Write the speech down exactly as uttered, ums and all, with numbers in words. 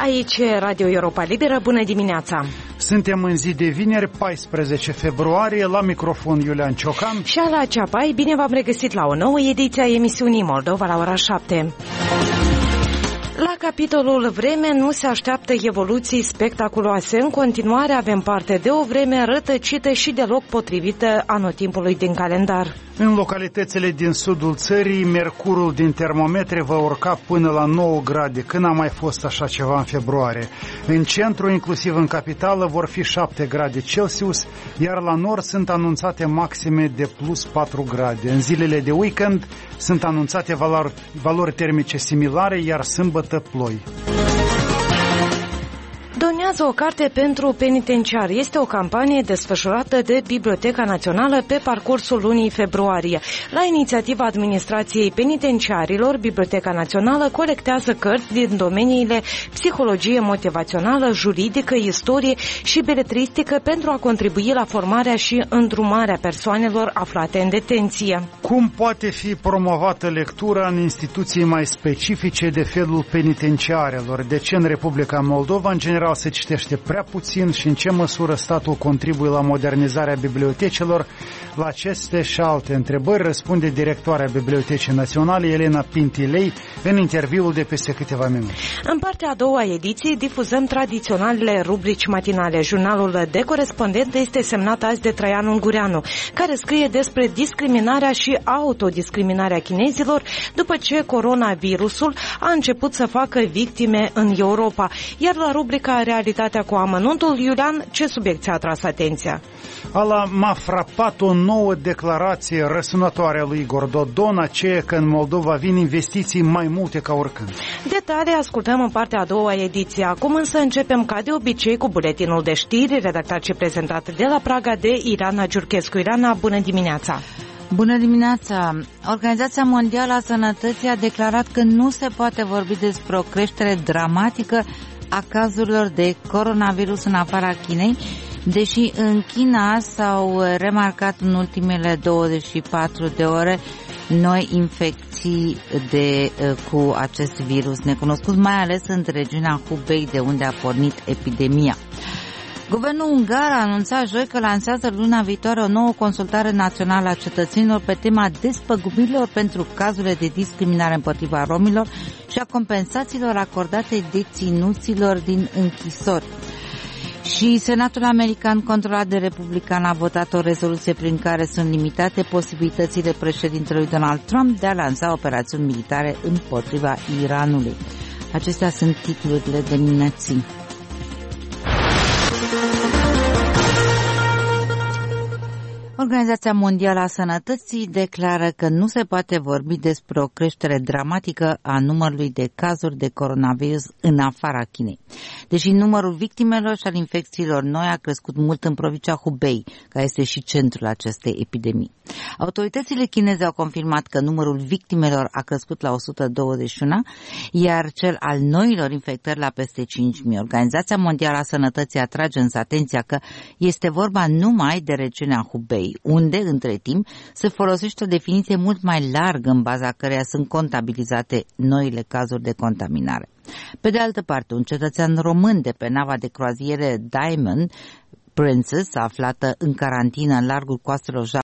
Aici Radio Europa Liberă, bună dimineața! Suntem în zi de vineri, paisprezece februarie, la microfon Iulian Ciocan și Ala Ceapai. Bine v-am regăsit la o nouă ediție a emisiunii Moldova la ora șapte. La capitolul vreme nu se așteaptă evoluții spectaculoase. În continuare avem parte de o vreme rătăcită și deloc potrivită anotimpului din calendar. În localitățile din sudul țării, mercurul din termometre va urca până la nouă grade, când a mai fost așa ceva în februarie. În centru, inclusiv în capitală, vor fi șapte grade Celsius, iar la nord sunt anunțate maxime de plus patru grade. În zilele de weekend sunt anunțate valori, valori termice similare, iar sâmbătă ploi. Donează o carte pentru penitenciari. Este o campanie desfășurată de Biblioteca Națională pe parcursul lunii februarie. La inițiativa Administrației Penitenciarilor, Biblioteca Națională colectează cărți din domeniile psihologie motivațională, juridică, istorie și beletristică pentru a contribui la formarea și îndrumarea persoanelor aflate în detenție. Cum poate fi promovată lectura în instituții mai specifice de felul penitenciarelor? De ce în Republica Moldova, în general, se citește prea puțin și în ce măsură statul contribuie la modernizarea bibliotecilor? La aceste și alte întrebări răspunde directoarea Bibliotecii Naționale, Elena Pintilei, în interviul de peste câteva minute. În partea a doua ediției difuzăm tradiționalele rubrici matinale. Jurnalul de corespondent este semnat azi de Traian Ungureanu, care scrie despre discriminarea și autodiscriminarea chinezilor după ce coronavirusul a început să facă victime în Europa. Iar la rubrica Realitatea cu amănuntul, Iulian, ce subiect ți-a atras atenția? Ala, m-a frapat o nouă declarație răsunătoare a lui Igor Dodon, aceea că în Moldova vin investiții mai multe ca oricând. Detalii ascultăm în partea a doua ediție. Acum însă începem ca de obicei cu buletinul de știri, redactat și prezentat de la Praga de Irana Giurchescu. Irana, bună dimineața! Bună dimineața! Organizația Mondială a Sănătății a declarat că nu se poate vorbi despre o creștere dramatică a cazurilor de coronavirus în afara Chinei, deși în China s-au remarcat în ultimele douăzeci și patru de ore noi infecții de, cu acest virus necunoscut, mai ales în regiunea Hubei, de unde a pornit epidemia. Guvernul ungar a anunțat joi că lansează luna viitoare o nouă consultare națională a cetățenilor pe tema despăgubirilor pentru cazurile de discriminare împotriva romilor și a compensațiilor acordate deținuților din închisori. Și Senatul American, controlat de republican, a votat o rezoluție prin care sunt limitate posibilitățile președintelui Donald Trump de a lansa operațiuni militare împotriva Iranului. Acestea sunt titlurile de dimineții. Organizația Mondială a Sănătății declară că nu se poate vorbi despre o creștere dramatică a numărului de cazuri de coronavirus în afara Chinei. Deși numărul victimelor și al infecțiilor noi a crescut mult în provincia Hubei, care este și centrul acestei epidemii. Autoritățile chineze au confirmat că numărul victimelor a crescut la o sută douăzeci și unu, iar cel al noilor infectări la peste cinci mii. Organizația Mondială a Sănătății atrage însă atenția că este vorba numai de regiunea Hubei, unde, între timp, se folosește o definiție mult mai largă în baza căreia sunt contabilizate noile cazuri de contaminare. Pe de altă parte, un cetățean român de pe nava de croaziere Diamond Princess, aflată în carantină în largul coastelor